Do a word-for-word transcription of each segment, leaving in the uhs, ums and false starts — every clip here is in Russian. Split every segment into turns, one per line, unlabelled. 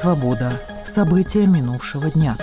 Свобода. События минувшего дня.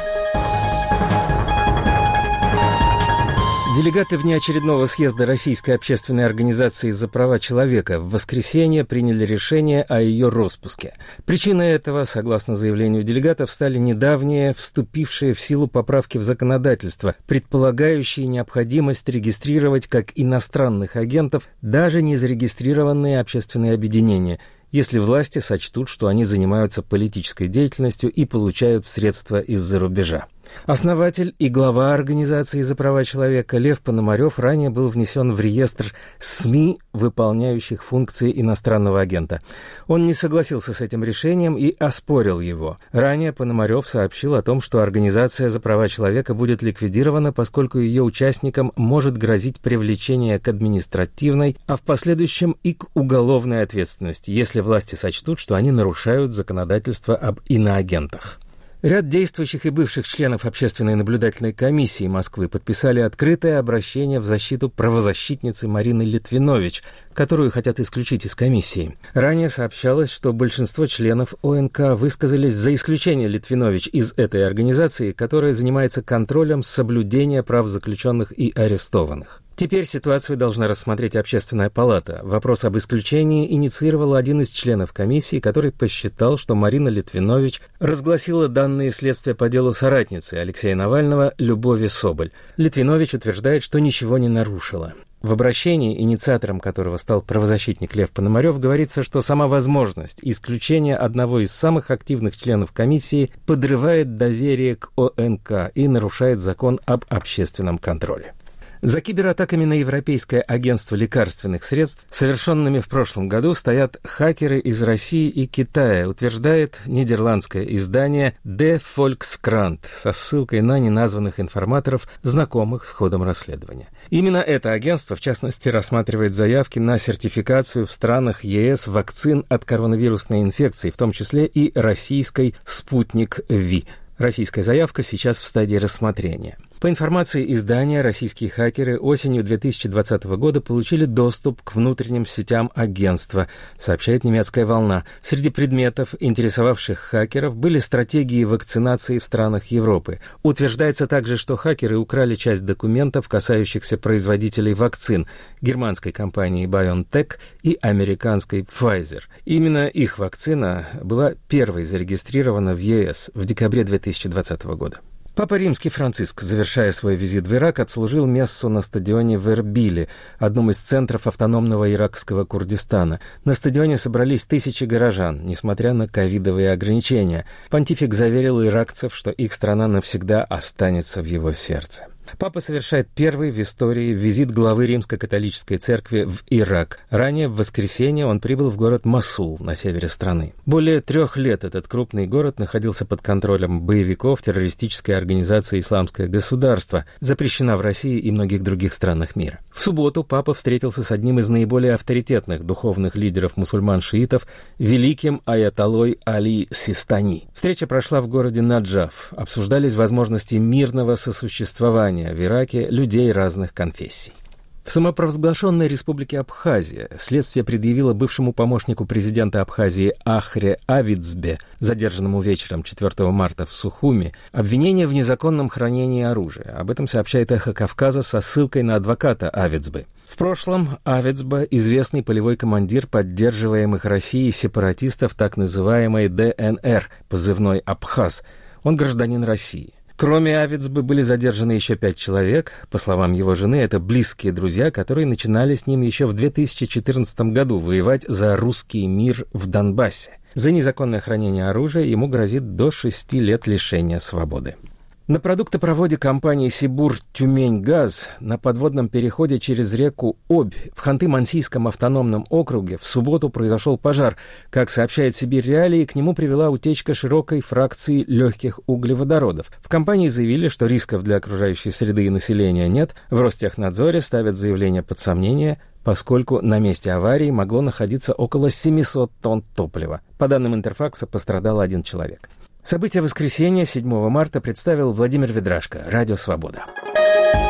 Делегаты внеочередного съезда Российской общественной организации за права человека в воскресенье приняли решение о ее распуске. Причиной этого, согласно заявлению делегатов, стали недавние вступившие в силу поправки в законодательство, предполагающие необходимость регистрировать как иностранных агентов даже не зарегистрированные общественные объединения, если власти сочтут, что они занимаются политической деятельностью и получают средства из-за рубежа. Основатель и глава Организации за права человека Лев Пономарев ранее был внесен в реестр СМИ, выполняющих функции иностранного агента. Он не согласился с этим решением и оспорил его. Ранее Пономарев сообщил о том, что Организация за права человека будет ликвидирована, поскольку ее участникам может грозить привлечение к административной, а в последующем и к уголовной ответственности, если власти сочтут, что они нарушают законодательство об иноагентах. Ряд действующих и бывших членов Общественной наблюдательной комиссии Москвы подписали открытое обращение в защиту правозащитницы Марины Литвинович, которую хотят исключить из комиссии. Ранее сообщалось, что большинство членов ОНК высказались за исключение Литвинович из этой организации, которая занимается контролем соблюдения прав заключенных и арестованных. Теперь ситуацию должна рассмотреть Общественная палата. Вопрос об исключении инициировал один из членов комиссии, который посчитал, что Марина Литвинович разгласила данные следствия по делу соратницы Алексея Навального Любови Соболь. Литвинович утверждает, что ничего не нарушила. В обращении, инициатором которого стал правозащитник Лев Пономарев, говорится, что сама возможность исключения одного из самых активных членов комиссии подрывает доверие к ОНК и нарушает закон об общественном контроле. За кибератаками на Европейское агентство лекарственных средств, совершенными в прошлом году, стоят хакеры из России и Китая, утверждает нидерландское издание De Volkskrant со ссылкой на неназванных информаторов, знакомых с ходом расследования. Именно это агентство, в частности, рассматривает заявки на сертификацию в странах ЕС вакцин от коронавирусной инфекции, в том числе и российской «Спутник Ви». Российская заявка сейчас в стадии рассмотрения. По информации издания, российские хакеры осенью две тысячи двадцатого года получили доступ к внутренним сетям агентства, сообщает немецкая «Волна». Среди предметов, интересовавших хакеров, были стратегии вакцинации в странах Европы. Утверждается также, что хакеры украли часть документов, касающихся производителей вакцин, германской компании BioNTech и американской Pfizer. Именно их вакцина была первой зарегистрирована в ЕС в декабре две тысячи двадцатого года. Папа Римский Франциск, завершая свой визит в Ирак, отслужил мессу на стадионе в Эрбиле, одном из центров автономного иракского Курдистана. На стадионе собрались тысячи горожан, несмотря на ковидовые ограничения. Понтифик заверил иракцев, что их страна навсегда останется в его сердце. Папа совершает первый в истории визит главы Римско-католической церкви в Ирак. Ранее в воскресенье он прибыл в город Мосул на севере страны. Более трех лет этот крупный город находился под контролем боевиков террористической организации «Исламское государство», запрещена в России и многих других странах мира. В субботу папа встретился с одним из наиболее авторитетных духовных лидеров мусульман-шиитов, великим аятоллой Али Систани. Встреча прошла в городе Наджаф. Обсуждались возможности мирного сосуществования в Ираке людей разных конфессий. В самопровозглашенной республике Абхазия следствие предъявило бывшему помощнику президента Абхазии Ахре Авицбе, задержанному вечером четвёртого марта в Сухуми, обвинение в незаконном хранении оружия. Об этом сообщает «Эхо Кавказа» со ссылкой на адвоката Авицбе. В прошлом Авицбе – известный полевой командир поддерживаемых Россией сепаратистов так называемой Дэ Эн Эр, позывной «Абхаз». Он гражданин России. Кроме Авицбе были задержаны еще пять человек. По словам его жены, это близкие друзья, которые начинали с ним еще в две тысячи четырнадцатом году воевать за русский мир в Донбассе. За незаконное хранение оружия ему грозит до шести лет лишения свободы. На продуктопроводе компании «Сибур-Тюмень-Газ» на подводном переходе через реку Обь в Ханты-Мансийском автономном округе в субботу произошел пожар. Как сообщает «Сибирь Реалии», к нему привела утечка широкой фракции легких углеводородов. В компании заявили, что рисков для окружающей среды и населения нет. В Ростехнадзоре ставят заявление под сомнение, поскольку на месте аварии могло находиться около семисот тонн топлива. По данным Интерфакса, пострадал один человек. События воскресенья, седьмого марта, представил Владимир Ведрашко, Радио Свобода.